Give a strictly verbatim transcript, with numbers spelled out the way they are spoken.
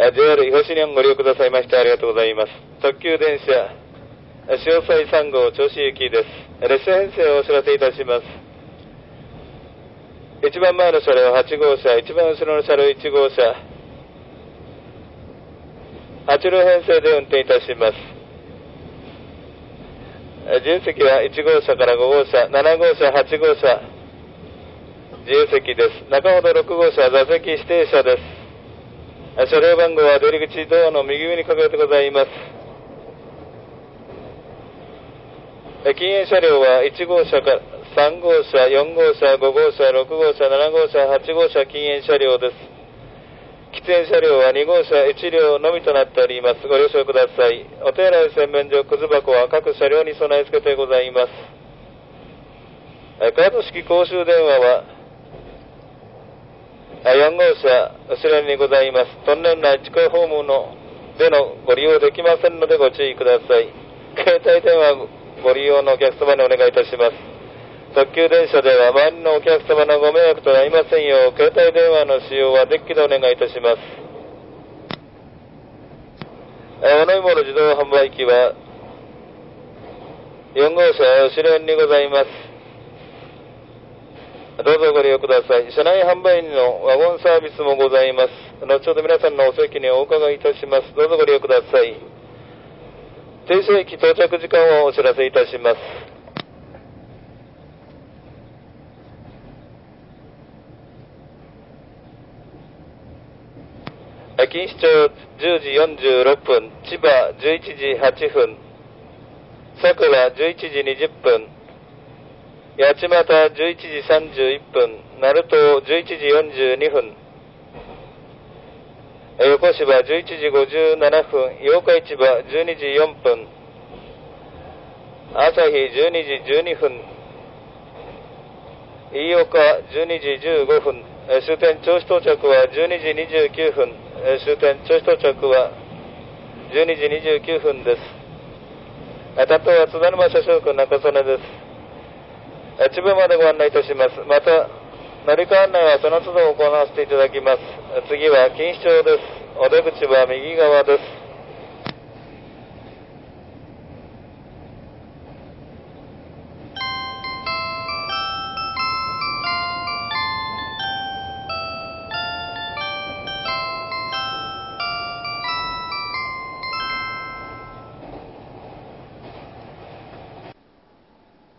ジェイアール 東日本ご利用くださいましてありがとうございます。特急電車、潮西さん号銚子行きです。列車編成をお知らせいたします。一番前の車両はち号車、一番後ろの車両いち号車、はち両編成で運転いたします。自由席はいち号車からご号車、なな号車、はち号車、自由席です。中ほどろく号車、座席指定車です。車両番号は出入り口ドアの右上に書かれてございます。禁煙車両はいち号車からさん号車、よん号車、ご号車、ろく号車、なな号車、はち号車禁煙車両です。喫煙車両はに号車いち両のみとなっております。ご了承ください。お手洗い洗面所、くず箱は各車両に備え付けてございます。カード式公衆電話はよん号車後ろにございます。トンネル内地下ホームのでのご利用できませんのでご注意ください。携帯電話ご利用のお客様にお願いいたします。特急電車では周りのお客様のご迷惑となりませんよう、携帯電話の使用はデッキでお願いいたします。お飲み物自動販売機はよん号車後ろにございます。どうぞご利用ください。車内販売員のワゴンサービスもございます。後ほど皆さんのお席にお伺いいたします。どうぞご利用ください。停車駅到着時間をお知らせいたします。錦糸町じゅうじよんじゅうろっぷん、千葉じゅういちじはっぷん、佐倉じゅういちじにじゅっぷん、八街じゅういちじさんじゅういっぷん、鳴門じゅういちじよんじゅうにふん、横芝じゅういちじごじゅうななふん、八日市場じゅうにじよんぷん、朝日じゅうにじじゅうにふん、飯岡じゅうにじじゅうごふん、終点銚子到着はじゅうにじにじゅうきゅうふん、終点銚子到着はじゅうにじにじゅうきゅうふんです。担当は津田沼車掌区中曽根です。千葉までご案内いたします。また乗り換え案内はその都度行わせていただきます。次は錦糸町です。お出口は右側です。